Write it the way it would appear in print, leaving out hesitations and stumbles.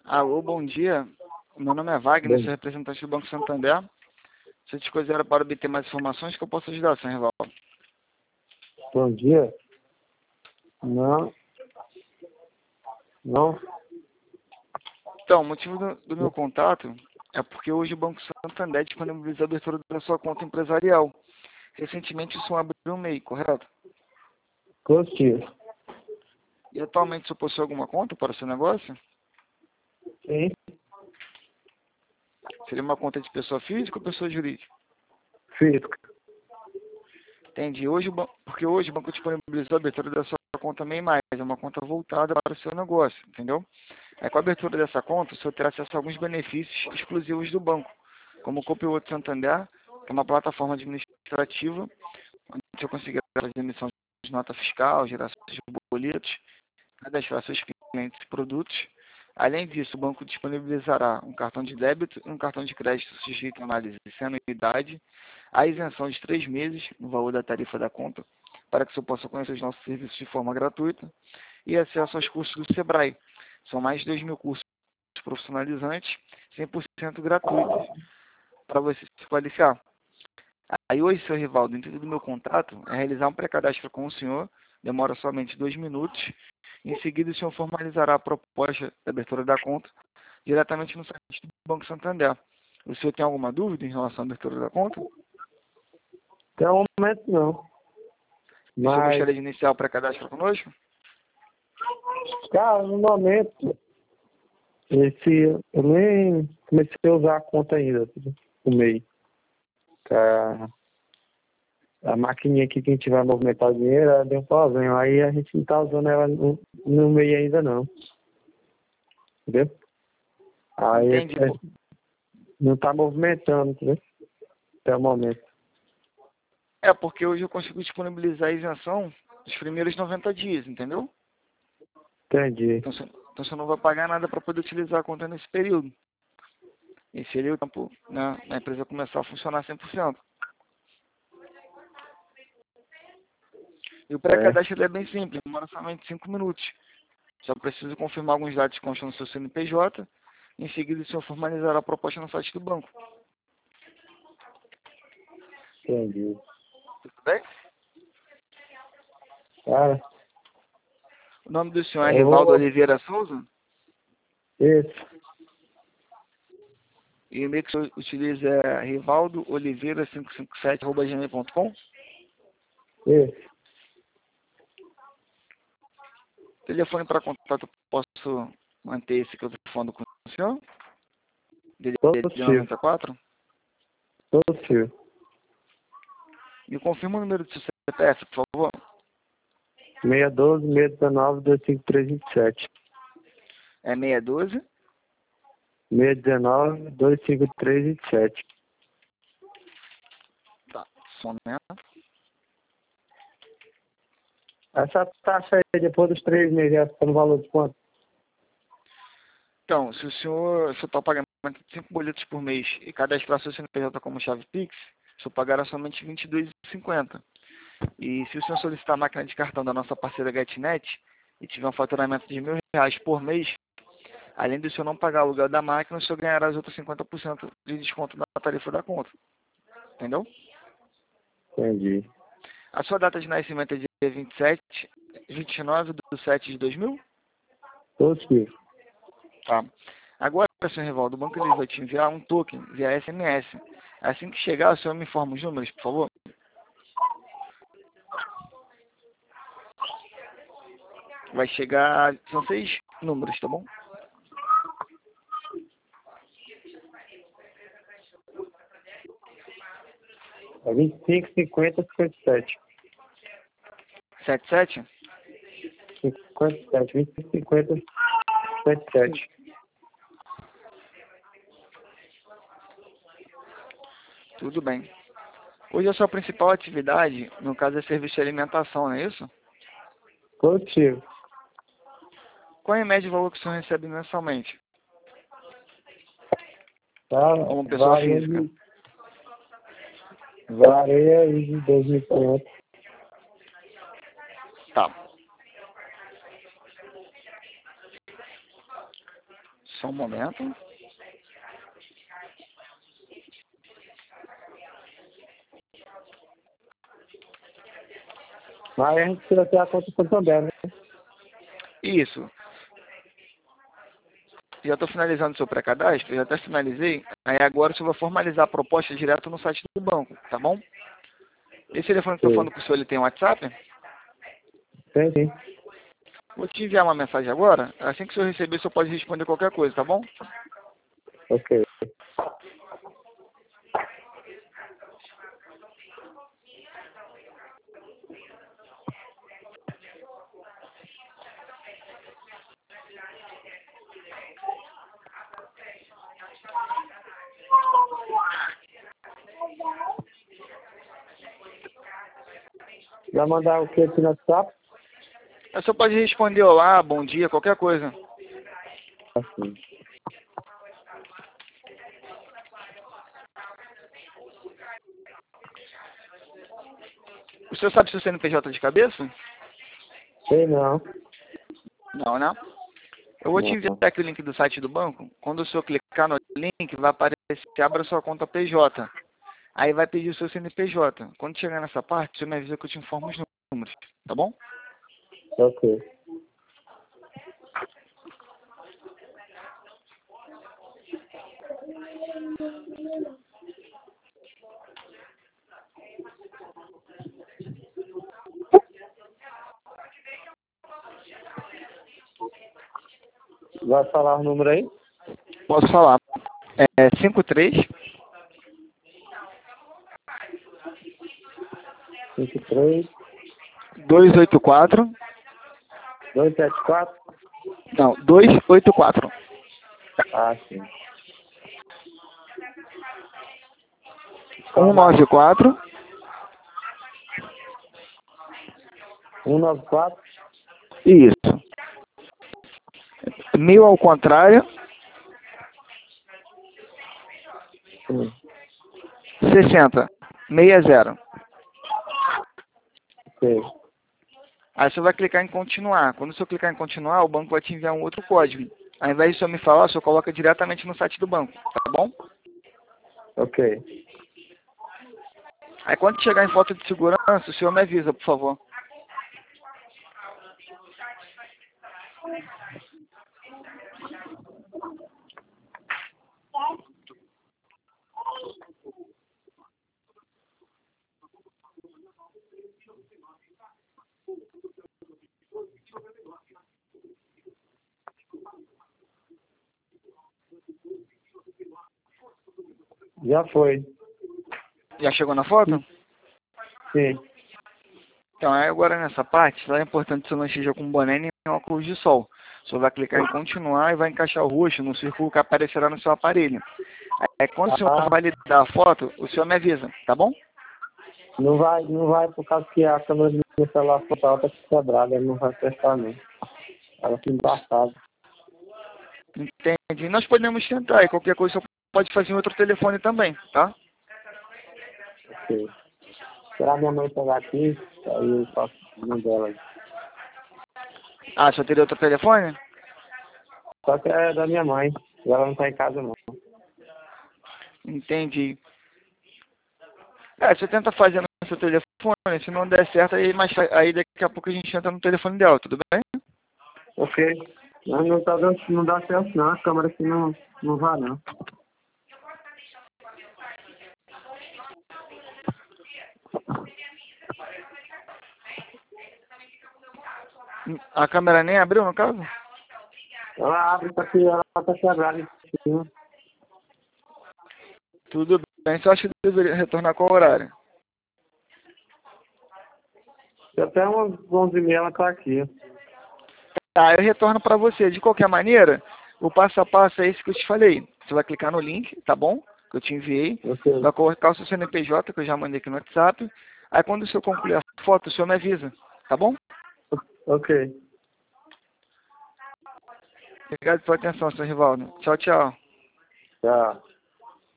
Alô, bom dia. Meu nome é Wagner, sou Bom, representante do Banco Santander. Se eu te considero para obter mais informações, que eu posso ajudar, senhor Rivaldo? bom dia. Não, não, Então, o motivo do meu contato é porque hoje o Banco Santander disponibiliza a abertura da sua conta empresarial. Recentemente o senhor abriu um MEI, correto? positivo. E atualmente o senhor possui alguma conta para o seu negócio? Sim, Seria uma conta de pessoa física ou pessoa jurídica? físico. Entendi. Porque hoje o banco disponibilizou a abertura da sua conta MEI+, é uma conta voltada para o seu negócio, entendeu? Com a abertura dessa conta, o senhor terá acesso a alguns benefícios exclusivos do banco, como o Copilot Santander, que é uma plataforma administrativa, onde o senhor conseguirá fazer emissão de nota fiscal, geração de boletos, cadastrar seus clientes e produtos. Além disso, o banco disponibilizará um cartão de débito e um cartão de crédito sujeito a análise sem anuidade, a isenção de 3 meses no valor da tarifa da conta, para que o senhor possa conhecer os nossos serviços de forma gratuita, e acesso aos cursos do Sebrae. São mais de 2.000 cursos profissionalizantes, 100% gratuitos, para você se qualificar. Aí hoje, seu Rivaldo, o intuito do meu contrato é realizar um pré-cadastro com o senhor, demora somente 2 minutos. Em seguida, o senhor formalizará a proposta de abertura da conta diretamente no site do Banco Santander. O senhor tem alguma dúvida em relação à abertura da conta? Até o momento não. E o senhor Mas, gostaria de iniciar o pré-cadastro conosco? cara, no momento, eu nem comecei a usar a conta ainda, o MEI. A maquininha aqui que a gente vai movimentar o dinheiro, ela deu um problema. Aí a gente não tá usando ela no MEI ainda não. Entendeu? Aí Entendi. não tá movimentando, entendeu? Até o momento. É, porque hoje eu consigo disponibilizar a isenção dos primeiros 90 dias, entendeu? Entendi. Então você não vai pagar nada para poder utilizar a conta nesse período. Esse seria o tempo, né, a empresa começar a funcionar 100%. E o É, pré-cadastro ele é bem simples, demora somente 5 minutos. Só preciso confirmar alguns dados que constam no seu CNPJ. Em seguida, o senhor formalizará a proposta no site do banco. entendi. Tudo bem? Cara, O nome do senhor é eu Rivaldo vou. Oliveira Souza. Isso, E o e-mail que o senhor utiliza é rivaldooliveira557@gmail.com. isso. Telefone para contato, posso manter esse que eu estou falando com o senhor? DDD Positivo, 94. positivo. Me confirma o número do seu CPF, por favor. 612, 619, 25327. É 612. 619, 25327. Tá, só um momento. Essa taxa aí, depois dos 3 meses, ela fica no valor de quanto? Então, se o senhor está pagando 5 boletos por mês e cadastrar seu CNPJ como chave Pix, o senhor pagará somente R$ 22,50. E se o senhor solicitar a máquina de cartão da nossa parceira GetNet e tiver um faturamento de R$ 1.000 por mês, além do senhor não pagar o aluguel da máquina, o senhor ganhará os outros 50% de desconto na tarifa da conta. Entendeu? Entendi. A sua data de nascimento é dia 29 de 7 de 2000? Positivo. Tá. Agora, senhor Rivaldo, o banco ele vai te enviar um token via SMS. Assim que chegar, o senhor me informa os números, por favor. Vai chegar, são 6 números, tá bom? É 25, 50, 57. 77? 57, 25, 50, 57. Tudo bem. Hoje a sua principal atividade, no caso, é serviço de alimentação, não é isso? Positivo. Qual é a média de valor que o senhor recebe mensalmente, Tá? como pessoa física? Varia aí de 2.500. Tá. Só um momento. Mas a gente precisa ter a conta Santander, né? Isso. Já estou finalizando o seu pré-cadastro, já até finalizei. Aí agora você vai formalizar a proposta direto no site do banco, tá bom? Esse telefone que eu estou Sim. falando com o senhor, ele tem WhatsApp? Tem, sim. Vou te enviar uma mensagem agora. Assim que o senhor receber, o senhor pode responder qualquer coisa, tá bom? Ok. Vai mandar o que aqui no WhatsApp? Aí o senhor pode responder olá, bom dia, qualquer coisa. Assim. O senhor sabe se o CNPJ de cabeça? Sei não. Não, né? Eu vou te Não. enviar aqui o link do site do banco. Quando o senhor clicar no link, vai aparecer que abra sua conta PJ. Aí vai pedir o seu CNPJ. Quando chegar nessa parte, você me avisa que eu te informo os números, tá bom? Ok. Vai falar o número aí? Posso falar. É 53 53 284. 274. Não, 284 Ah, sim. 194 194. Isso. 1000 ao contrário, Sim. 60 60. Sei. Aí você vai clicar em continuar. Quando você clicar em continuar, o banco vai te enviar um outro código. Ao invés de só me falar, você coloca diretamente no site do banco, tá bom? Ok. Aí quando chegar em foto de segurança, o senhor me avisa, por favor. Já foi. Já chegou na foto? Sim. Então, aí agora nessa parte, lá é importante que você não esteja com boné nem óculos de sol. Você vai clicar em continuar e vai encaixar o rosto no círculo que aparecerá no seu aparelho. Aí quando o senhor Ah, validar a foto, o senhor me avisa, tá bom? não vai por causa que a câmera do meu celular frontal tá quebrada, ele não vai prestar não. Ela fica embaçada. Entendi. Nós podemos tentar, e qualquer coisa o senhor pode fazer em outro telefone também, tá? Ok. Esperar minha mãe pegar aqui, aí eu faço o nome dela. Ah, só teria outro telefone? Só que é da minha mãe, e ela não tá em casa não. Entendi. É, você tenta fazer no seu telefone, se não der certo, aí daqui a pouco a gente entra no telefone dela, tudo bem? Ok. Mas não tá dando, não dá certo não, a câmera aqui não vai não. A câmera nem abriu, no caso? Ela abre, só que ela tá quebrada em cima. Tudo bem, só acho que deveria retornar qual horário? Até umas 11h30 ela tá aqui. Tá, eu retorno para você. De qualquer maneira, o passo a passo é esse que eu te falei. Você vai clicar no link, tá bom? Que eu te enviei. Ok. Vai colocar o seu CNPJ, que eu já mandei aqui no WhatsApp. Aí quando o senhor concluir a foto, o senhor me avisa, tá bom? Ok. Obrigado pela atenção, senhor Rivaldo. Tchau, tchau. Tchau.